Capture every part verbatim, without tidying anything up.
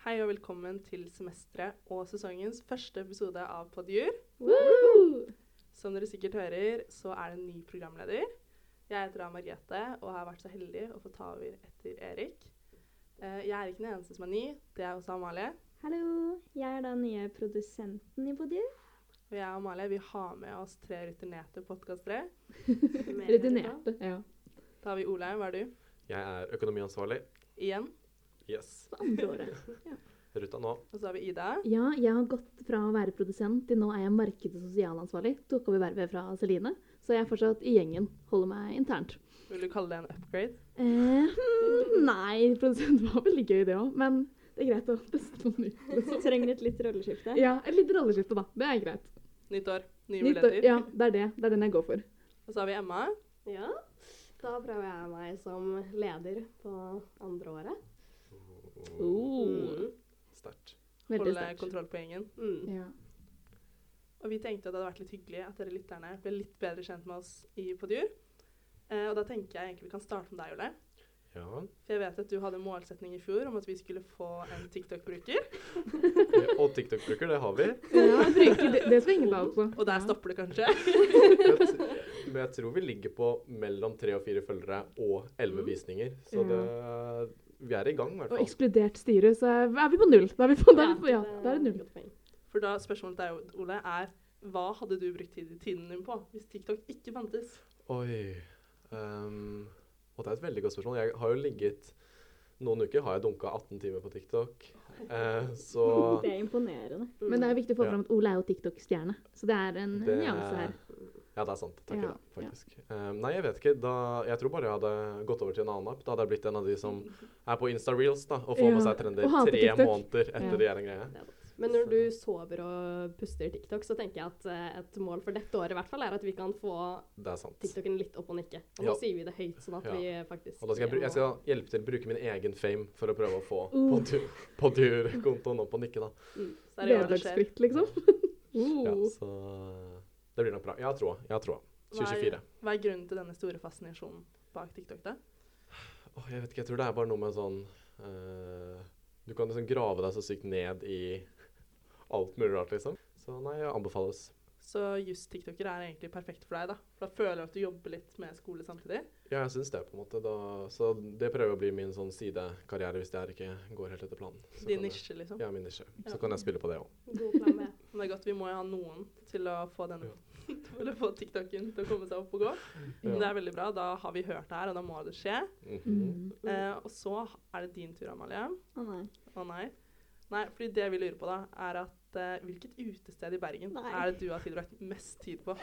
Hei og velkommen til semesteret og sesongens første episode av Podiur. Som dere sikkert hører, så er det en ny programleder. Jeg heter Margrethe og har vært så heldig å få ta over etter Erik. Uh, jeg er ikke den eneste som er ny, det er også Amalie. Hallo, jeg er den nye produsenten i Podiur. Og jeg og Amalie, vi har med oss tre rutinerte podcastere. Rutinerte, ja. Da har vi Olaug, hva er du? Jeg er økonomiansvarlig. Igjen. Yes. For andre året. Ja. Ruta nå. Og så har vi Ida. Ja, jeg har gått fra å være produsent til nå er jeg markeds- og sosialansvarlig. Tok over vervet fra Celine, så jeg er fortsatt i gjengen. Holder meg internt. Vil du kalle det en upgrade? Eh, hmm, nei, produsent var veldig gøy det også, men det er greit å teste noe nytt. Du trenger et litt rolleskifte. Ja, et litt rolleskifte da, det er greit. Nytt år, nye Nytt, muligheter. ja, det er det, det er den jeg går for. Og så har vi Emma. Ja, da prøver jeg meg som leder på andre året. Oh. Mm. Sterkt. Veldig Holde sterkt. kontroll på gjengen. Mm. Ja. Og vi tenkte at det hadde vært litt hyggelig at dere lytterne ble litt bedre kjent med oss i Podiur. Eh, og da tenker jeg egentlig vi kan starte med deg, Ole. Ja. For jeg vet at du hadde en målsetning i fjor om at vi skulle få en TikTok-bruker. Og TikTok-bruker, det har vi. Ja, bruker det, det skal ingen ta altså. Og der Ja. stopper det kanskje. Jeg t- Men jeg tror vi ligger på mellom tre og fire følgere og elleve visninger. Så det, vi er i gang i hvert Og fall. ekskludert styret, så er vi på null. Da er vi på, da er vi på, ja, da er det null. Godt poeng. For da spørsmålet til deg, Ole, er hva hadde du brukt tid- tiden din på hvis TikTok ikke fantes? Oi. Um, og det er et veldig godt spørsmål. Jeg har jo ligget noen uker har jeg dunket atten timer på TikTok. Eh, så Det er imponerende. Men det er viktig å få Ja. fram at Ole er jo TikTok-stjerne, så det er en det, nyanse her. ja, det er sant. Takk Ja, for det, faktisk. Um, nei, jeg vet ikke. Da, jeg tror bare jeg hadde gått over til en annen app. Da hadde jeg blitt en av de som er på Insta-reels da, og får Ja, med seg trender og hater tre TikTok. måneder etter Ja. det er en greie. Det er sant. Men når du sover og puster TikTok, så tenker jeg at eh, et mål for dette året i hvert fall er at vi kan få Det er sant. TikToken litt opp og nikke. Og nå Ja. sier vi det høyt, sånn at Ja. vi faktisk... Og da skal jeg, bru- jeg skal hjelpe til å bruke min egen fame for å prøve å få Uh. Podiur-kontoen opp og nikke da. Mm. Så er det jo det skjer. Vederlagsfritt, liksom. Ja, Uh. så det blir nok bra. Jeg har troa. Jeg har troa. Hva er, tjue tjuefire. hva er grunnen til denne store fascinasjonen bak TikTok da? Åh, jeg vet ikke, jeg tror det er bare noe med sånn eh, du kan liksom grave deg så sykt ned i alt mulig rart, liksom. Så nei, jeg anbefales. Så just TikToker er egentlig perfekt for deg da. For da føler du at du jobber litt med skole samtidig. Ja, jeg syns det, på en måte. Da, så det prøver å bli min sånn sidekarriere hvis det her ikke går helt etter planen. Så Din kan jeg- nisje, liksom. Ja, min nisje. Ja. Så kan jeg spille på det òg. God plan B. Men det er godt, vi må jo ha noen til å få den til å få TikToken til å komme seg opp og gå. Men det er veldig bra, da har vi hørt det her, og da må det skje. Mm. Eh, og så er det din tur, Amalie. Å nei. Å nei. Nei, fordi det vi lurer på da, er at eh, hvilket utested i Bergen Nei. er det du har tilbrakt mest tid på?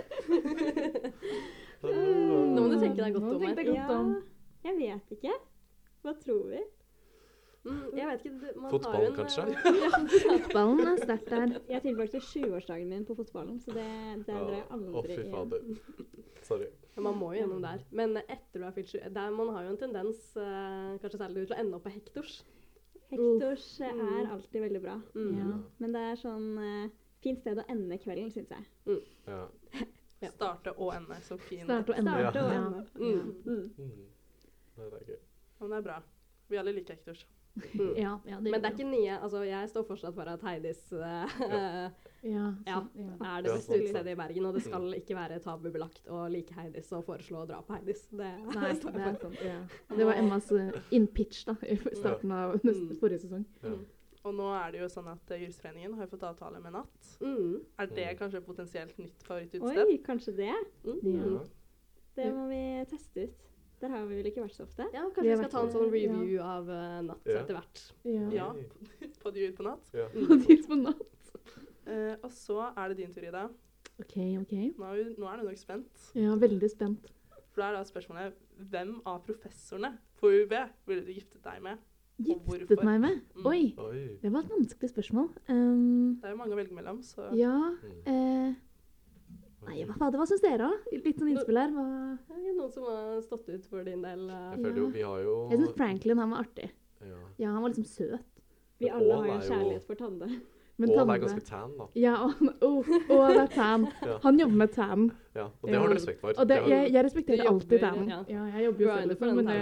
Nå må du tenke deg godt Nå om tenkte her. jeg godt om. Jeg vet ikke. Hva tror vi? Mm, jeg vet ikke, det- man Fotball, har jo en, kanskje? eh, Fotballen er sterkt der. Jeg tilbrakte sjuårsdagen min på fotballen, så det, det endrer jeg Å, aldri fy igjen. fader. Sorry. Ja, man må jo gjennom der. Men etter du har fylt tjue, der man har jo en tendens, eh, kanskje særlig til å ende opp på hektors. Hektors eh, Mm. er alltid veldig bra. Mm. Ja. Men det er sånn eh, fint sted å ende kvelden, synes jeg. Ja. Ja. Starte og ende, så fin. Start og ende. Starte og Ja. ende. Mm. Mm. Mm. Nei, det er gøy. Men det er bra. Vi alle liker hektors. Mm. Ja, ja, det Men det er gjør ikke nye, altså jeg står fortsatt for at Heidis eh, Ja, ja, så- ja. er det Ja, beste sant. utstedet i Bergen, og det skal ikke være tabubelagt å like Heidis og foreslå å dra på Heidis. Det Nei, står det jeg er for. sant. Ja. Det var Emmas uh, in-pitch da, i starten av neste, Mm. forrige sesong. Ja. Mm. Og nå er det jo sånn at uh, Juristforeningen har jo fått avtale med Natt. Mm. Er det Mm. kanskje potensielt nytt favorittutsted? Oi, kanskje det? Mm. Ja. Ja. Det må vi teste ut. Der har vi vel ikke vært så ofte? Ja, Vi kanskje vi har skal vært- ta en sånn ja. review av uh, Natt Ja. etter hvert. Ja. Ja, på Dyr på Natt. Ja. Tids på natt. Eh, og så er det din tur, Ida. Ok, ok. Nå er, vi, nå er du nok spent. Ja, veldig spent. For da er da spørsmålet, hvem av professorene på U B ville du giftet deg med? Giftet hvorfor? meg med? Mm. Oi, Oi. det var et vanskelig spørsmål. Um, Det er jo mange å velge mellom, så ja, Mm. eh, nei, hva fader, hva synes dere da? Litt sånn innspill her. Hva? Er det noen som har stått ut for din del? uh, Jeg føler jo, vi har jo Jeg synes Franklin, han var artig. Ja. Ja, han var liksom søt. Vi Men alle Ål har jo er jo- kjærlighet for Tande. Men Og han Tande- er ganske tan, da. Ja, og, oh, oh, det er tan. Ja. Han jobber med tan. Ja, og det har du respekt for. Og det, Det har- jeg, jeg Du respekterer jobber, alltid tan. ja. Ja, jeg jobber jo Grinder selv, for liksom, den men det, tanen.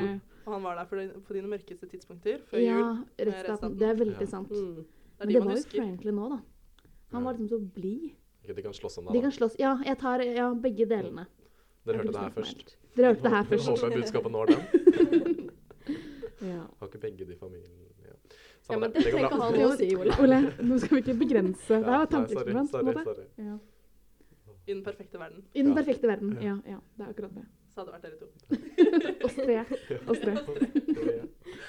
Og han var der for din, på dine mørkeste tidspunkter før Ja, jul. med rettsstaten. Det er veldig Ja. sant. Mm. Det er Men de det man var jo husker. Franklin nå, da. Han var liksom så blid. Ikke de kan slåss om De det, kan da. slåss. Ja, jeg tar ja, begge delene. Dere Jeg hørte vil det her snakke meg først. helt. Dere hørte det her Jeg først. håper budskapet når den. Ja. Har ikke begge de familien... Ja, Ja, Samme men det. det Det går trenger ikke bra. ha noe å si, Ole. Ole, nå skal vi ikke begrense. Det her var Ja, nei, sorry, tankeeksperiment, på en sorry, måte. sorry. Ja. I den perfekte verden. I den Ja. perfekte verden. Ja. Ja, ja, det er akkurat det. Så hadde det vært dere to. Oss tre. Oss tre.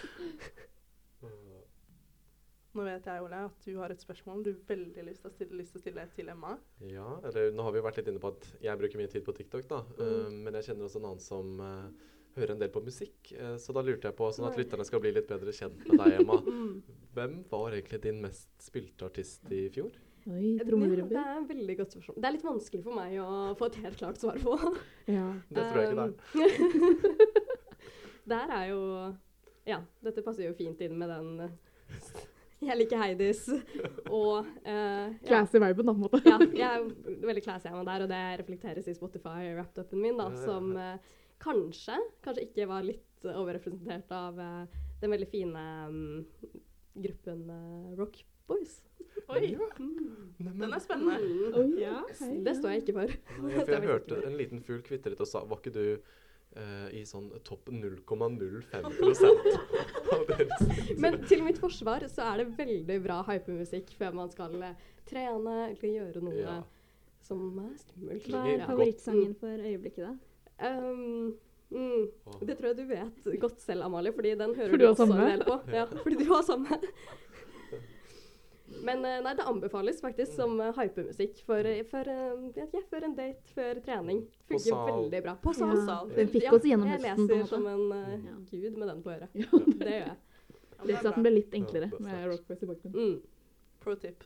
Nå vet jeg, Ole, at du har et spørsmål du veldig lyst til å stille, lyst til, å stille til Emma. Ja, eller nå har vi vært litt inne på at jeg bruker mye tid på TikTok, da. Mm. Eh, men jeg kjenner også en annen som eh, hører en del på musikk. Eh, så da lurte jeg på, sånn at lytterne skal bli litt bedre kjent med deg, Emma. Mm. Hvem var egentlig din mest spilte artist i fjor? Oi, Ja, det trommevirvel. er et veldig godt spørsmål. Det er litt vanskelig for meg å få et helt klart svar på. Ja. Det tror jeg ikke det er. Um, Der er jo Ja, dette passer jo fint inn med den eh, Jeg liker Heidis og eh, ja. Classy viben, da, på en måte. Ja, jeg er jo veldig classy Emma der, og det reflekteres i Spotify-wrapped-upen min, da, Ja, ja, ja. som eh, kanskje, kanskje ikke var litt overrepresentert av eh, den veldig fine mm, gruppen eh, Rock Boys. Oi, Nei, den er spennende. Mm. Oi, Ja. hei, Det ja. står jeg ikke for. Nei, for jeg hørte en liten fugl kvitret og sa, var ikke du eh, i sånn topp null komma null fem prosent av deres? Men til mitt forsvar så er det veldig bra hypemusikk før man skal eh, trene eller gjøre noe Ja. som er skummelt. Hva Klinger er godt. favorittsangen for øyeblikket, da? Um, mm, Åh. det tror jeg du vet godt selv, Amalie, fordi den hører For du du har også samme? en del på. Ja, fordi du har samme. Men eh, nei, det anbefales faktisk som uh, hypemusikk for, eh, for, eh, ja, for en date, før trening. På Funker sal. veldig bra. På Ja, sal. den fikk Ja, oss gjennom jeg høsten, på en leser som en eh, Ja. gud med den på øret. Ja. Det gjør jeg. Ja, men det er Rettsstaten bra. ble litt enklere Ja, det er med sant. Rock Boys i bakgrunnen. Mm. Pro tip.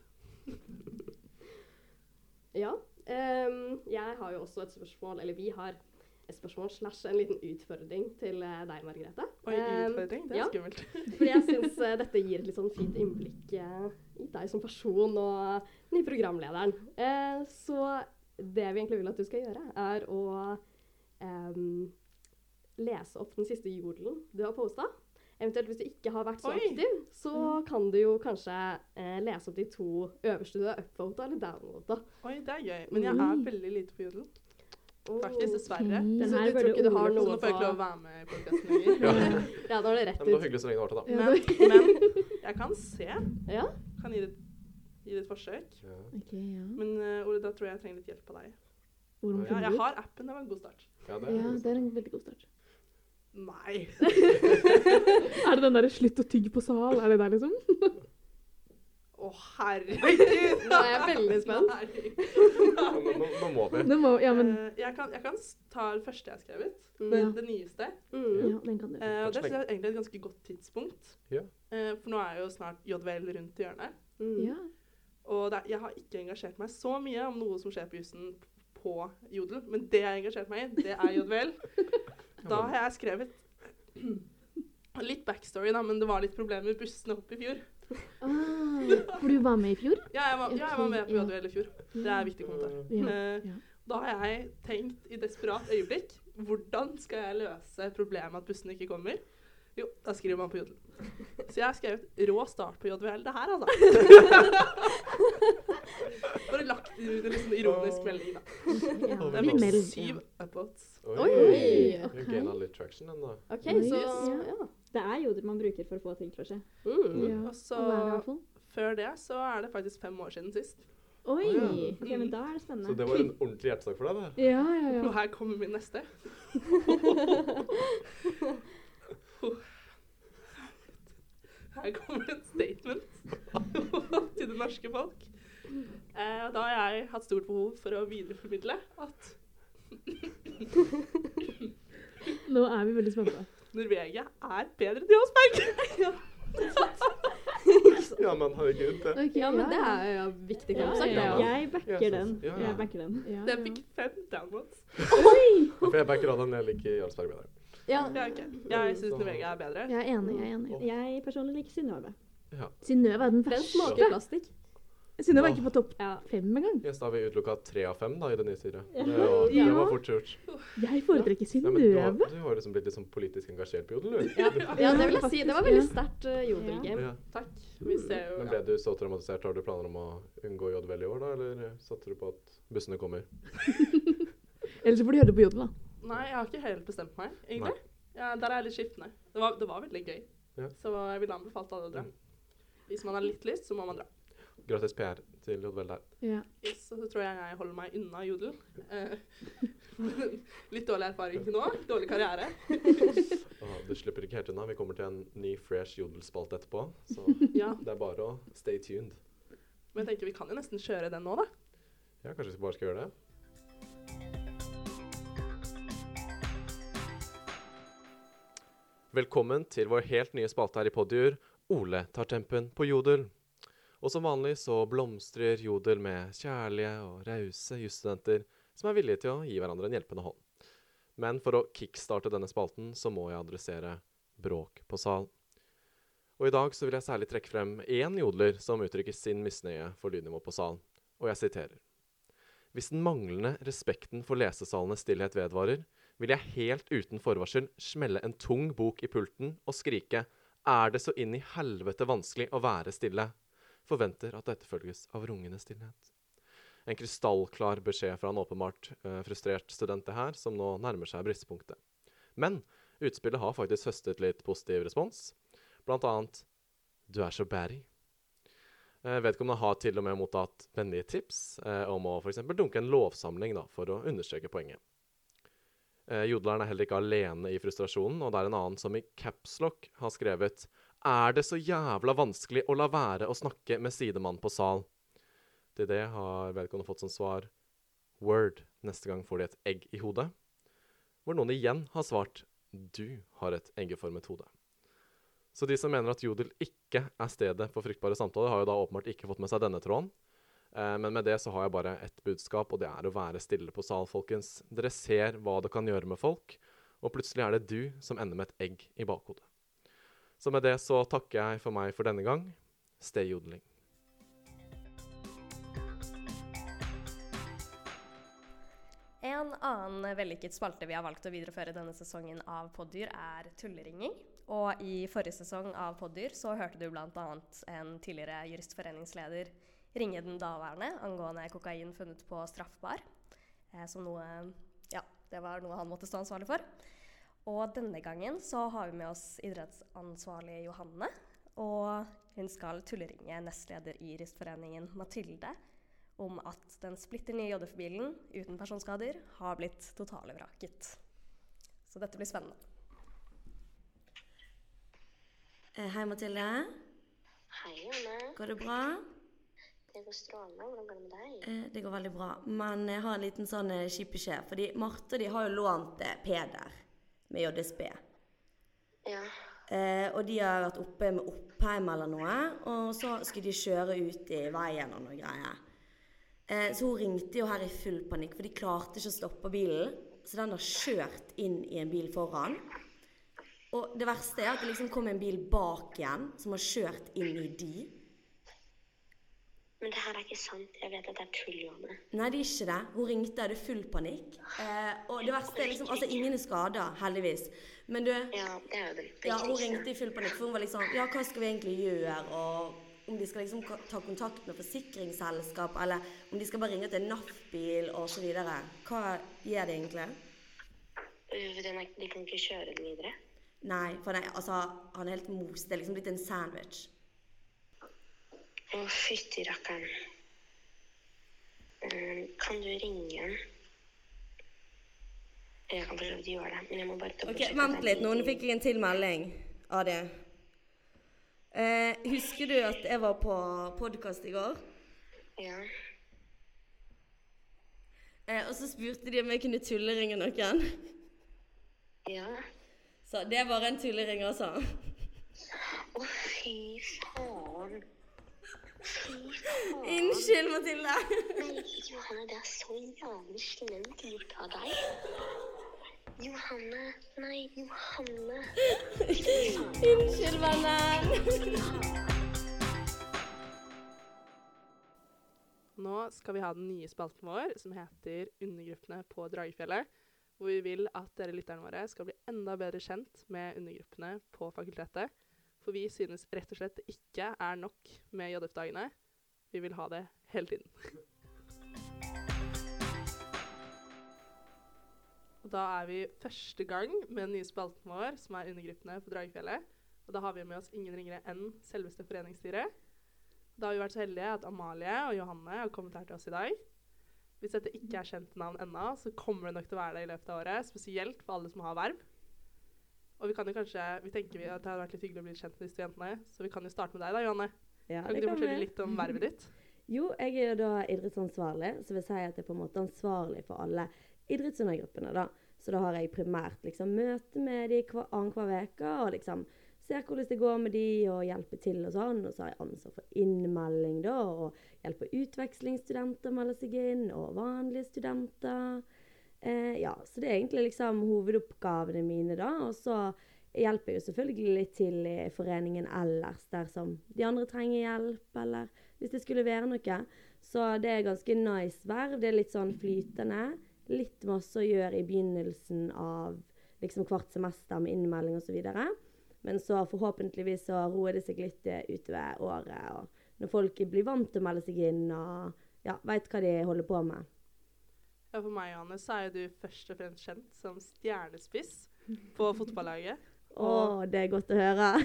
Ja. ehm, jeg har jo også et spørsmål, eller vi har et spørsmål slash en liten utfordring til eh, deg, Margrethe. Oi, Ehm, utfordring. Det er ja. skummelt. Fordi jeg syns eh, dette gir et litt sånn fint innblikk eh, i deg som person og den nye programlederen. Eh, så det vi egentlig vil at du skal gjøre, er å ehm, lese opp den siste jodelen du har posta. Eventuelt hvis du ikke har vært så Oi. aktiv, så kan du jo kanskje eh, lese opp de to øverste du har upvota eller downvota. Oi, det er gøy. Men jeg er Oi. veldig lite på jodel. Faktisk, dessverre. Ok. Den Så her du tror burde ikke du Ole har få- noe Så nå får jeg ikke lov å være med i podcasten lenger. Ja. Ja, da var det Ja, rett men det var ut. hyggelig så lenge det varte, da. Ja, Men, men jeg kan se. Ja. Kan gi det, gi det et forsøk. Ja. Ok, ja. Men uh, Ole, da tror jeg jeg trenger litt hjelp av deg. Hvor må Ja, Ja, finne jeg ut? har appen. Det var en god start. Ja, det er Ja, det er en veldig god start. Nei. Er det den der slutt å tygge på sal? Er det der, liksom? Å, herregud. Nå er jeg veldig spent. Nei. Nå, nå, nå må vi. Det må, ja, men Eh, jeg, kan, jeg kan s- ta det første jeg har skrevet. Mm. Det, Ja. det nyeste. Mm. ja, den kan du. Eh, og Kanskje det synes jeg er egentlig et ganske godt tidspunkt. Ja. Eh, for nå er jo snart J V L rundt hjørnet. Mm. Ja. Og det, er- jeg har ikke engasjert meg så mye om noe som skjer på jussen på Jodel. Men det jeg har engasjert meg i, det er J V L. Da har jeg skrevet litt backstory, da, men det var litt problemer med bussene opp i fjor. Ah, for du var med i fjor? Ja, jeg var, ja, jeg var med på Ok, ja. J V L i fjor. Det er en viktig kommentar. Ja. Eh, Ja. Da har jeg tenkt i desperat øyeblikk, hvordan skal jeg løse problemet at bussene ikke kommer? Jo, da skriver man på Jodel. Så jeg har skrevet rå start på J V L, det her altså. Bare lagt i en liksom ironisk melding da. Ja, Og Det vi fikk meld, syv ja. upvotes. Oi, Oi, Vi ok. gaina litt traction ennå. OK, Oi, så yes. ja. Det er jodel man bruker for å få ting til å skje. Mm. Ja. Og så Og hva er det i hvert fall? før det så er det faktisk fem år siden sist. Oi! Å, ja. Ok, men da er det Så spennende. det var en ordentlig hjertesak for deg, det. Ja, ja, ja. Og her kommer min neste. Her kommer et statement til det norske folk. Eh, da har jeg hatt stort behov for å videreformidle at Nå er vi veldig spente. Norvegia er bedre enn Jarlsberg. Ja, men herregud. Det. Ok, Ja, men det er jo viktig Ja, kampsak, det. ja, Ja. jeg backer Ja, den. ja, ja. Jeg backer den. Ja, Den ja. fikk fem downvotes. For jeg backer av den, jeg liker Jarlsberg bedre. Ja. Ja, ok. Jeg syns Norvegia er bedre. Jeg er enig, jeg er enig. Jeg personlig liker Synnøve. Ja. Synnøve er den Den verste. smaker plastikk. Synnøve var ikke på topp Ja. fem engang. Yes, da har vi utelukka tre av fem da, i det nye styret. Ja. Det, var, det Ja. var fort gjort. Jeg foretrekker Ja, men du, har, Synnøve. du har liksom blitt litt sånn politisk engasjert på Jodel, du. Ja. ja, det vil jeg si. Det var veldig Ja. sterkt uh, jodelgame. Ja. Takk. Vi ser jo Men ble du så traumatisert? Har du planer om å unngå Jodel i år, da? Eller satser du på at bussene kommer? Eller så får du høre det på Jodel, da. Nei, jeg har ikke helt bestemt meg, egentlig. Ja, der er jeg litt skiftende. Det var, det var veldig gøy. Ja. Så jeg ville anbefalt alle å dra. Hvis man har litt lyst, så må man dra. Gratis P R til Jodel der. Ja. Yes, så tror jeg jeg holder meg unna Jodel. Eh, litt dårlig erfaring til nå. Dårlig karriere. Åh, du slipper ikke helt unna. Vi kommer til en ny fresh Jodel-spalt etterpå. Så Ja, det er bare å stay tuned. men jeg tenker vi kan jo nesten kjøre den nå, da. Ja, kanskje vi bare skal gjøre det? Velkommen til vår helt nye spalte her i Podiur, Ole tar tempen på Jodel. Og som vanlig så blomstrer Jodel med kjærlige og rause jusstudenter som er villige til å gi hverandre en hjelpende hånd. Men for å kickstarte denne spalten så må jeg adressere bråk på sal. Og i dag så vil jeg særlig trekke frem én jodler som uttrykker sin misnøye for lydnivå på sal. Og jeg siterer. Hvis den manglende respekten for lesesalenes stillhet vedvarer, vil jeg helt uten forvarsel smelle en tung bok i pulten og skrike «Er det så inn i helvete vanskelig å være stille?» Forventer at dette følges av rungende stillhet. En krystallklar beskjed fra en åpenbart uh, frustrert student det her, som nå nærmer seg bristepunktet. Men utspillet har faktisk høstet litt positiv respons. Blant annet «Du er så bærig». Uh, vedkommende har til og med mottatt vennlige tips uh, om å for eksempel dunke en lovsamling da, for å understreke poenget. Uh, Jodleren er heller ikke alene i frustrasjonen, og det er en annen som i capslock har skrevet «Er det så jævla vanskelig å la være å snakke med sidemann på sal?» Til det har vedkommende fått som svar «Word, neste gang får de et egg i hodet». Hvor noen igjen har svart «Du har et eggeformet hode». Så de som mener at Jodel ikke er stedet for fruktbare samtaler, har jo da åpenbart ikke fått med seg denne tråden. Eh, men med det så har jeg bare ett budskap, og det er å være stille på sal, folkens. Dere ser hva det kan gjøre med folk, og plutselig er det du som ender med et egg i bakhodet. Så med det så takker jeg for meg for denne gang. Stay jodling. En annen vellykket spalte vi har valgt å videreføre denne sesongen av Poddyr er tulleringing. Og i forrige sesong av Poddyr så hørte du blant annet en tidligere juristforeningsleder ringe den daværende angående kokain funnet på straffbar. Eh, som noe, ja, det var noe han måtte stå ansvarlig for. Og denne gangen så har vi med oss idrettsansvarlig Johanne, og hun skal tulleringe nestleder i Juristforeningen Mathilde om at den splitter nye J D F-bilen uten personskader har blitt totalvraket. Så dette blir spennende. Eh, hei Mathilde. Hei, Anne. Går det bra? Det går strålende. Hvordan går det med deg? Eh, det går veldig bra. Men jeg har en liten sånn eh, kjip beskjed, fordi Marte de har jo lånt eh, Peder med J S B. Ja. Eh, og de har vært oppe med oppheim eller noe, og så skulle de kjøre ut i veien og noe greier. Eh, så hun ringte jo her i full panikk, for de klarte ikke å stoppe bilen, så den har kjørt inn i en bil foran. Og det verste er at det liksom kom en bil bak igjen, som har kjørt inn i de. Men det her er ikke sant. Jeg vet at det er tull, Johanne. Nei, det er ikke det. Hun ringte, det er full panikk. Eh, og det verste er liksom, altså ingen er skadet, heldigvis. Men du, Ja, det er jo det. ja, hun ringte i full panikk, for hun var liksom, ja, hva skal vi egentlig gjøre? Og om de skal liksom ka- ta kontakt med forsikringsselskap, eller om de skal bare ringe til en N A F-bil og så videre. Hva gjør de egentlig? Øh, Den er, de kan ikke kjøre den videre. Nei, for nei, altså, han er helt mos. Det er liksom blitt en sandwich. Å, fytti rakkeren. Um, kan du ringe han? Jeg kan for så vidt gjøre det, men jeg må bare... Ok, vent litt nå. Nå fikk jeg en tilmelding av det. Eh, husker du at jeg var på podcast i går? Ja. Eh, og så spurte de om jeg kunne tulleringe noen. Ja. Så det var en tullering altså. Å, fy faen. Fy faen. Unnskyld, Mathilde. Nei, Johanne, det er så jævlig slemt gjort av deg. Johanne, nei, Johanne. Unnskyld, vennen. nå skal vi ha den nye spalten vår, som heter Undergruppene på Dragefjellet, hvor vi vil at dere lytterne våre skal bli enda bedre kjent med undergruppene på fakultetet. For vi synes rett og slett det ikke er nok med J F-dagene. Vi vil ha det hele tiden. Og da er vi første gang med den nye spalten vår, som er Undergruppene på Dragefjellet. Og da har vi med oss ingen ringere enn selveste foreningsstyret. Da har vi vært så heldige at Amalie og Johanne har kommet her til oss i dag. Hvis dette ikke er kjent navn ennå, så kommer det nok til å være det i løpet av året, spesielt for alle som har verv. Og vi kan jo kanskje, vi tenker vi at det hadde vært litt hyggelig å bli kjent med disse jentene, så vi kan jo starte med deg da, Johanne. Ja, kan ikke du fortelle litt om vervet ditt? Jo, jeg er jo da idrettsansvarlig, så vil si at jeg er på en måte ansvarlig for alle idrettsundergruppene da. Så da har jeg primært liksom møte med de hver, annenhver veke, og liksom ser hvordan det går med de, og hjelper til og sånn. Og så har jeg ansvar for innmelding da, og hjelper utvekslingsstudenter å melde seg inn, og vanlige studenter. Eh, ja, så det er egentlig liksom hovedoppgavene mine da, og så hjelper jeg jo selvfølgelig litt til i foreningen ellers, der som de andre trenger hjelp, eller hvis det skulle være noe. Så det er ganske nice verv, det er litt sånn flytende, litt masse å gjøre i begynnelsen av liksom hvert semester med innmelding og så videre. Men så forhåpentligvis så roer det seg litt utover året, og når folk blir vant til å melde seg inn, og ja, vet hva de holder på med. Ja, for meg, Johanne, så er jo du først og fremst kjent som stjernespiss på fotballaget. Åh, det er godt å høre.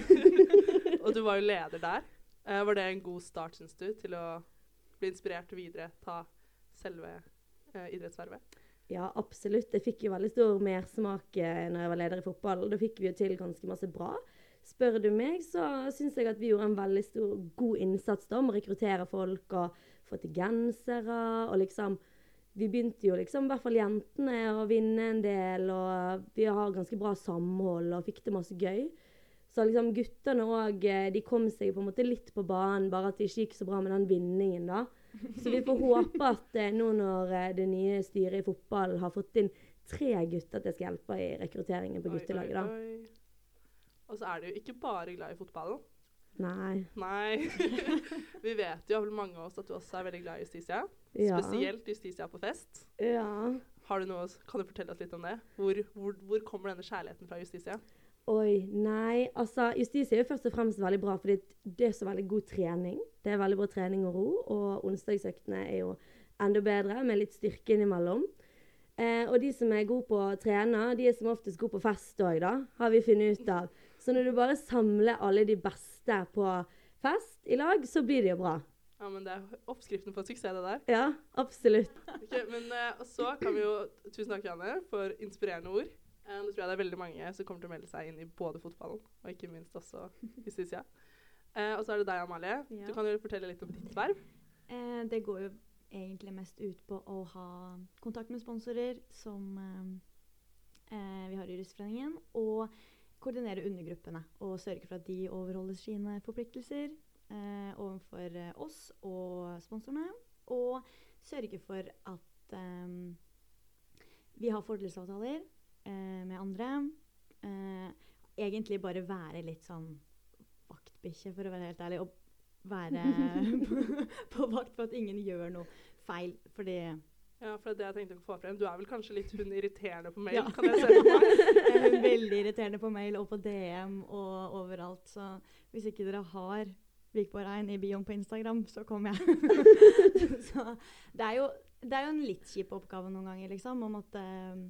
Og du var jo leder der. Uh, var det en god start, synes du, til å bli inspirert og videre ta selve uh, idrettsvervet? Ja, absolutt. Jeg fikk jo veldig stor mersmak eh, når jeg var leder i fotball. Da fikk vi jo til ganske masse bra. Spør du meg, så synes jeg at vi gjorde en veldig stor, god innsats da, med å rekruttere folk og få til gensere, og liksom, vi begynte jo liksom, i hvert fall jentene, å vinne en del, og vi har ganske bra samhold, og fikk det masse gøy. Så liksom guttene også, de kom seg på en måte litt på banen, bare at det ikke gikk så bra med den vinningen da. Så vi får håpe at eh, nå når eh, det nye styret i fotball har fått inn tre gutter til å hjelpe i rekrutteringen på guttelaget da. Oi, oi. Og så er du jo ikke bare glad i fotballen. Nei. Nei. Vi vet jo, mange av oss, at du også er veldig glad i Justitia. Ja. Spesielt Justitia på fest. Ja. Har du noe, kan du fortelle oss litt om det? Hvor, hvor, hvor kommer denne kjærligheten fra Justitia? Oi, nei. Altså, Justitia er jo først og fremst veldig bra, fordi det er så veldig god trening. Det er veldig bra trening og ro, og onsdagsøktene er jo enda bedre, med litt styrke innimellom. Eh, og de som er gode på å trene, de er som oftest gode på fest også, da, har vi funnet ut av. Så når du bare samler alle de beste på fest i lag, så blir det jo bra. Ja, men det er oppskriften på suksess, det der. Ja, absolutt. Ok, men uh, og så kan vi jo, tusen takk, Janne, for inspirerende ord. Uh, nå tror jeg det er veldig mange som kommer til å melde seg inn i både fotballen, og ikke minst også Justitia. Uh, og så er det deg, Amalie. Ja. Du kan jo fortelle litt om ditt verv. Eh, det går jo egentlig mest ut på å ha kontakt med sponsorer, som eh, vi har i Russforeningen, og koordinere undergruppene, og sørge for at de overholder sine forpliktelser eh, overfor eh, oss og sponsorene, og sørge for at eh, vi har fordelsavtaler eh, med andre. Eh, egentlig bare være litt sånn vaktbikkje, for å være helt ærlig, og være på, på vakt for at ingen gjør noe feil, fordi... Ja, for det jeg tenkte å få frem. Du er vel kanskje litt hun irriterende på mail, Ja. kan jeg se på meg? Jeg er veldig irriterende på mail og på D M og overalt, så hvis ikke dere har Vikborg-Rein i bioen på Instagram, så kommer jeg. Så det er, jo, det er jo en litt kjip oppgave noen ganger, liksom, om at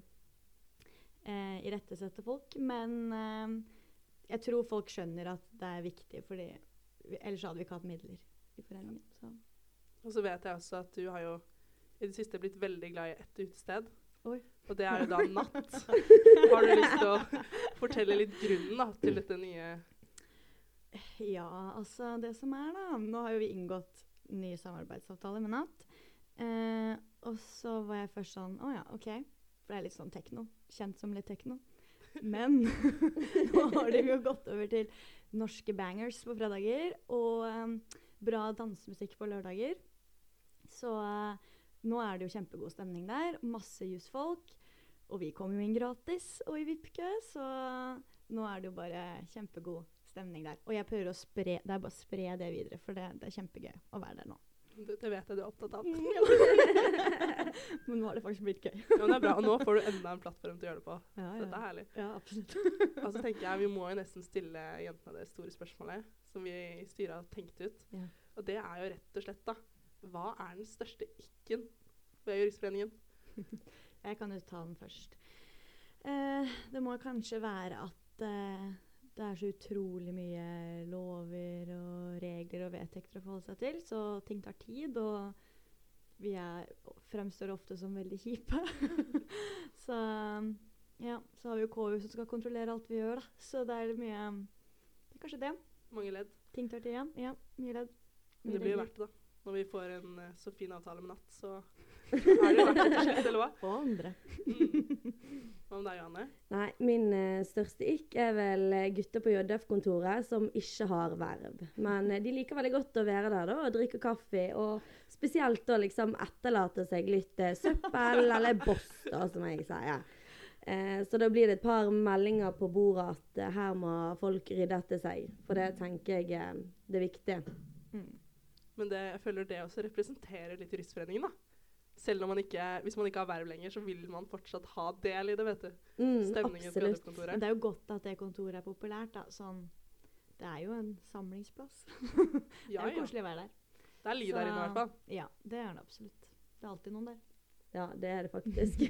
eh, irettesette folk, men eh, jeg tror folk skjønner at det er viktig, fordi ellers hadde vi ikke hatt midler i foreningen. Så. Og så vet jeg også at du har jo i det siste blitt veldig glad i ett utested. Oi. Og det er jo da natt. Har du lyst til å fortelle litt grunnen da, til dette nye? Ja, altså det som er da, nå har jo vi inngått nye samarbeidsavtaler med Natt. Eh, og så var jeg først sånn, å ja, ok, for det er litt sånn tekno, kjent som litt tekno. Men nå har de jo gått over til norske bangers på fredager, og um, bra dansemusikk på lørdager. Så uh, nå er det jo kjempegod stemning der, masse jusfolk, og vi kommer jo inn gratis og i V I P-kø, så nå er det jo bare kjempegod stemning der. Og jeg prøver å spre, det er bare å spre det videre, for det, det er kjempegøy å være der nå. Det, det vet jeg du er opptatt av. Men nå har det faktisk blitt gøy. Ja, men det er bra, og nå får du enda en plattform til å gjøre det på. Ja, Så dette er herlig. Ja, absolutt. Og så tenker jeg, vi må jo nesten stille jentene det store spørsmålet, som vi i styret har tenkt ut. Ja. Og det er jo rett og slett da, hva er den største ikke-en ved Juristforeningen? Jeg kan jo ta den først. Eh, det må kanskje være at eh, det er så utrolig mye lover og regler og vedtekter å forholde seg til, så ting tar tid, og vi er, fremstår ofte som veldig kjipe. så, ja, så har vi jo K U som skal kontrollere alt vi gjør, da. Så det er mye, det er kanskje det. Mange ledd. Ting tar tid, ja. Ja, mye ledd. Men Mye det blir jo regler. verdt det da. Når vi får en uh, så fin avtale med natt, så er det jo verdt det til slutt, eller hva? Og andre. Mm. Hva med deg, Johanne? Nei, min eh, største ikk er vel eh, gutter på J D F-kontoret som ikke har verv. Men eh, de liker veldig godt å være der da, og drikke kaffe, og spesielt da liksom etterlate seg litt eh, søppel eller boss da, som jeg sier. Eh, så da blir det et par meldinger på bordet at eh, her må folk rydde etter seg, for det tenker jeg eh, det er viktig. Mm. Men det, jeg føler det også representerer litt Juristforeningen da. Selv om man ikke, hvis man ikke har verv lenger, så vil man fortsatt ha del i det, vet du. Mm, Stemningen på absolutt. Men kontoret. det er jo godt at det kontoret er populært, da. Sånn, det er jo en samlingsplass. det Ja, er jo ja. koselig å være der. Det er liv der inne i hvert fall. Ja, det er det absolutt. Det er alltid noen der. Ja, det er det faktisk.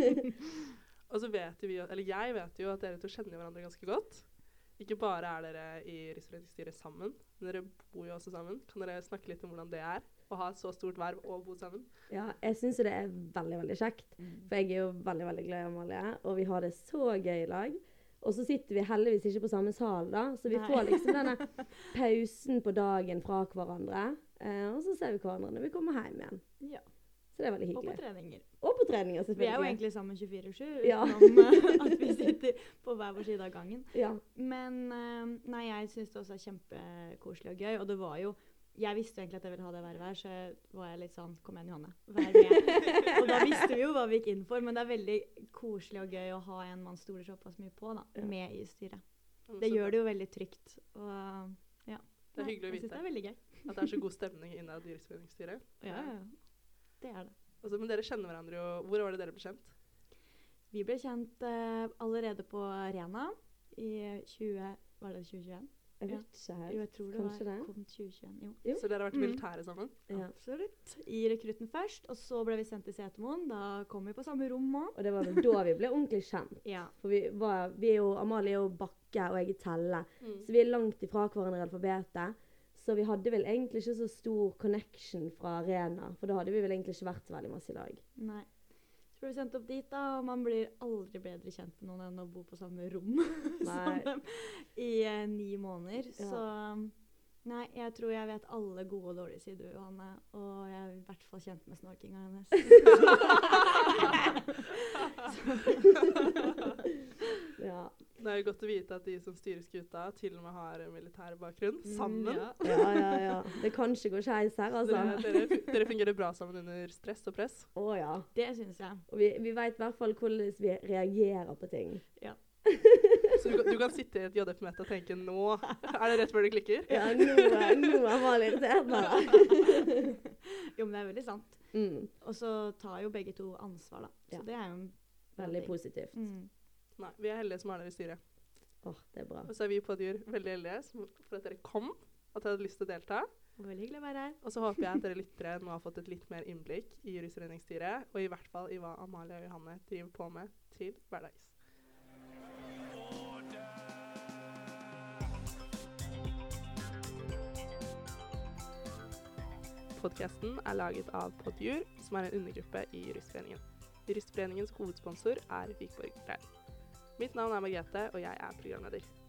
Og så vet vi, jo- eller jeg vet jo at dere to kjenner hverandre ganske godt. Ikke bare er dere i Juristforeningsstyret sammen, men dere bor jo også sammen. Kan dere snakke litt om hvordan det er å ha et så stort verv og bo sammen? Ja, jeg synes jo det er veldig, veldig kjekt. For jeg er jo veldig, veldig glad i Amalie, og vi har det så gøy i lag. Og så sitter vi heldigvis ikke på samme sal da, så vi Nei. får liksom denne pausen på dagen fra hverandre. Eh, og så ser vi hverandre når vi kommer hjem igjen. Ja. Så det er veldig Og på hyggelig. treninger. Og på treninger, Vi er jo selvfølgelig. egentlig sammen tjuefire sju, Ja. utenom eh, at vi sitter på hver vår side av gangen. Ja. Men eh, nei, jeg synes det også er kjempekoselig og gøy, og det var jo, jeg visste jo egentlig at jeg ville ha det vervet her, så var jeg litt sånn, kom igjen Johanne, vær med. Og da visste vi jo hva vi gikk inn for, men det er veldig koselig og gøy å ha en man stoler såpass mye på da, Ja. med i styret. Men Det så gjør det jo veldig trygt, og ja. Det er hyggelig å Jeg synes vite. det er veldig gøy. At det er så god stemning innad i Juristforeningsstyret. Ja, ja, ja. Det er det. Altså, men dere kjenner hverandre jo. Hvor var det dere ble kjent? Vi ble kjent eh, allerede på Arena i tjue, var det tjue tjueen? Jeg Ja. vet ikke helt. Jo, jeg tror det Kanskje var det? kom tjue tjueen, jo. Jo. Så dere har vært i Mm. militæret sammen? Ja. Absolutt. I rekrutten først, og så ble vi sendt til Setermoen. Da kom vi på samme rom også. Og det var vel da vi ble ordentlig kjent. Ja. For vi, var, vi er jo, Amalie er jo Bakke, og jeg er Telle. Mm. Så vi er langt ifra hverandre i alfabetet. Så vi hadde vel egentlig ikke så stor connection fra Arena, for da hadde vi vel egentlig ikke vært så veldig masse i lag. Nei. Så ble vi sendt opp dit da, og man blir aldri bedre kjent med noen enn å bo på samme rom som Nei. dem i eh, ni måneder. Ja. Så nei, jeg tror jeg vet alle gode og dårlige sider ved Johanne, og jeg er i hvert fall kjent med snorkinga hennes. Ja. Det er jo godt å vite at de som styrer skuta til og med har militær bakgrunn. Sammen. Mm, ja. Ja, ja, ja. Det kan ikke gå skeis her, altså. Dere, dere, fu- dere fungerer bra sammen under stress og press. Å ja. Det synes jeg. Og vi, vi vet i hvert fall hvordan vi reagerer på ting. Så du, kan- du kan sitte i et J D F-møte og tenke nå er det rett før det klikker. Ja, nå, nå er man irritert med det. Jo, men det er veldig sant. Mm, Og så tar jo begge to ansvar da. Så Ja. det er jo en bra veldig ting. positivt. Mm. Nei, vi er heldige som har dere i styret. Åh, det er bra. Og så er vi på Dyr veldig heldige som- for at dere kom, at dere hadde lyst til å delta. Og veldig hyggelig å være her. Og så håper jeg at dere lyttere nå har fått et litt mer innblikk i Juristforeningsstyret, og i hvert fall i hva Amalie og Johanne driver på med til hverdags. Podcasten er laget av Podjur, som er en undergruppe i Juristforeningen. Juristforeningens hovedsponsor er Vikborg Rein. Mitt navn er Margrethe, og jeg er programleder.